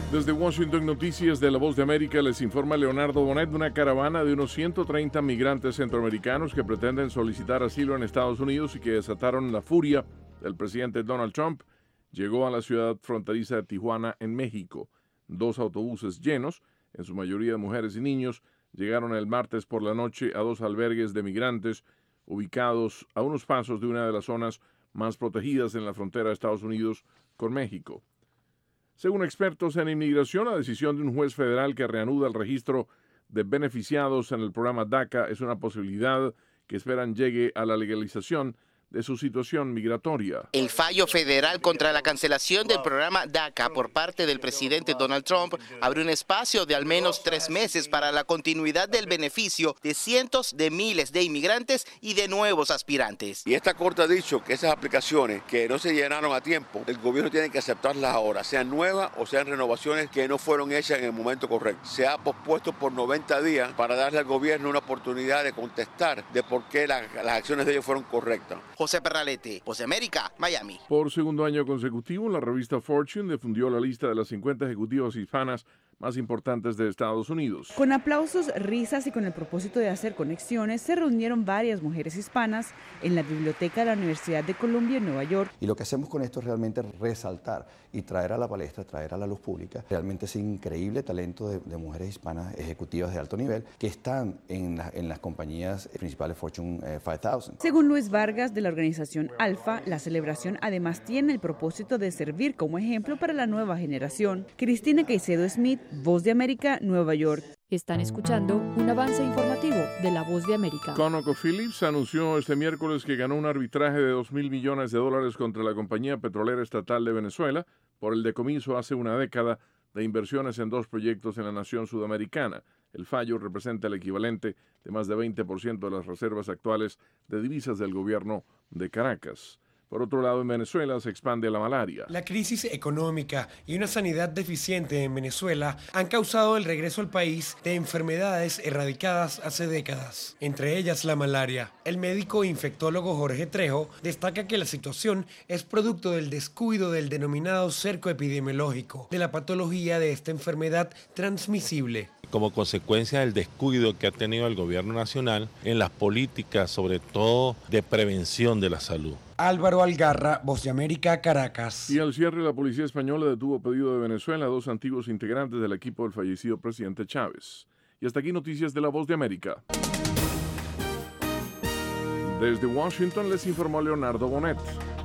Desde Washington, Noticias de La Voz de América, les informa Leonardo Bonet. Una caravana de unos 130 migrantes centroamericanos que pretenden solicitar asilo en Estados Unidos y que desataron la furia del presidente Donald Trump llegó a la ciudad fronteriza de Tijuana, en México. 2 autobuses llenos, en su mayoría de mujeres y niños, llegaron el martes por la noche a 2 albergues de migrantes ubicados a unos pasos de una de las zonas más protegidas en la frontera de Estados Unidos con México. Según expertos en inmigración, la decisión de un juez federal que reanuda el registro de beneficiados en el programa DACA es una posibilidad que esperan llegue a la legalización de su situación migratoria. El fallo federal contra la cancelación del programa DACA por parte del presidente Donald Trump abre un espacio de al menos 3 meses para la continuidad del beneficio de cientos de miles de inmigrantes y de nuevos aspirantes. Y esta corte ha dicho que esas aplicaciones que no se llenaron a tiempo, el gobierno tiene que aceptarlas ahora, sean nuevas o sean renovaciones que no fueron hechas en el momento correcto. Se ha pospuesto por 90 días para darle al gobierno una oportunidad de contestar de por qué las acciones de ellos fueron correctas. José Perralete, Voz de América, Miami. Por segundo año consecutivo, la revista Fortune difundió la lista de las 50 ejecutivas hispanas más importantes de Estados Unidos. Con aplausos, risas y con el propósito de hacer conexiones, se reunieron varias mujeres hispanas en la biblioteca de la Universidad de Columbia en Nueva York. Y lo que hacemos con esto es realmente resaltar y traer a la palestra, traer a la luz pública realmente ese increíble talento de mujeres hispanas ejecutivas de alto nivel que están en las compañías principales Fortune 5000. Según Luis Vargas de la organización Alfa, la celebración además tiene el propósito de servir como ejemplo para la nueva generación. Cristina Caicedo Smith, Voz de América, Nueva York. Están escuchando un avance informativo de La Voz de América. ConocoPhillips anunció este miércoles que ganó un arbitraje de $2.000 millones contra la compañía petrolera estatal de Venezuela por el decomiso hace una década de inversiones en 2 proyectos en la nación sudamericana. El fallo representa el equivalente de más de 20% de las reservas actuales de divisas del gobierno de Caracas. Por otro lado, en Venezuela se expande la malaria. La crisis económica y una sanidad deficiente en Venezuela han causado el regreso al país de enfermedades erradicadas hace décadas, entre ellas la malaria. El médico infectólogo Jorge Trejo destaca que la situación es producto del descuido del denominado cerco epidemiológico, de la patología de esta enfermedad transmisible. Como consecuencia del descuido que ha tenido el gobierno nacional en las políticas, sobre todo de prevención de la salud. Álvaro Algarra, Voz de América, Caracas. Y al cierre, la policía española detuvo a pedido de Venezuela a 2 antiguos integrantes del equipo del fallecido presidente Chávez. Y hasta aquí noticias de La Voz de América. Desde Washington les informó Leonardo Bonet.